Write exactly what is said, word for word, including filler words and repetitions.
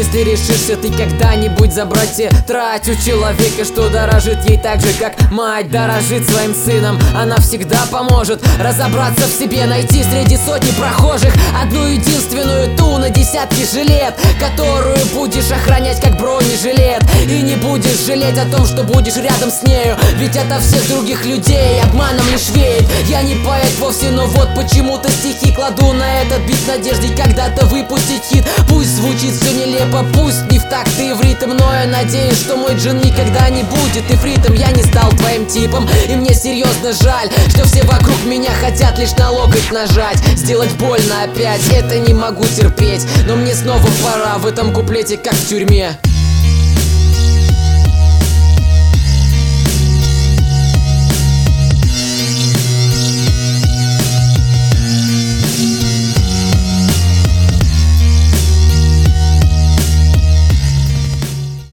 Если решишься ты когда-нибудь забрать тетрадь у человека, что дорожит ей так же, как мать дорожит своим сыном, она всегда поможет разобраться в себе, найти среди сотни прохожих одну единственную, ту на десятки жилет, которую будешь охранять как бронежилет. И не будешь жалеть о том, что будешь рядом с нею, ведь это всех других людей обманом лишь веет. Я не поэт вовсе, но вот почему-то стихи кладу на этот бит в надежде когда-то выпустить хит. Пусть звучит все нелепо, пусть не в такт и в ритм, но я надеюсь, что мой джин никогда не будет ифритом. Я не стал твоим типом, и мне серьезно жаль, что все вокруг меня хотят лишь на локоть нажать, сделать больно опять, это не могу терпеть. Но мне снова пора в этом куплете, как в тюрьме.